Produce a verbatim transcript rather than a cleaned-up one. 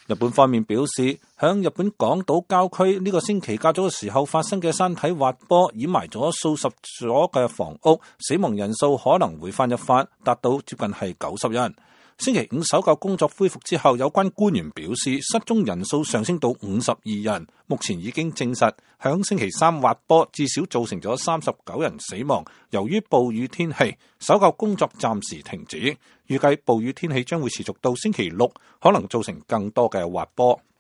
日本方面表示，響日本廣島郊區呢個星期較早嘅時候發生嘅山體滑坡，掩埋咗數十所嘅房屋，死亡人數可能會翻一番，達到接近係九十人。星期五搜救工作恢復之後，有關官員表示失蹤人數上升到五十二人，目前已經證實響星期三滑坡至少造成咗三十九人死亡。由於暴雨天氣，搜救工作暫時停止，預計暴雨天氣將會持續到星期六，可能造成更多嘅滑坡。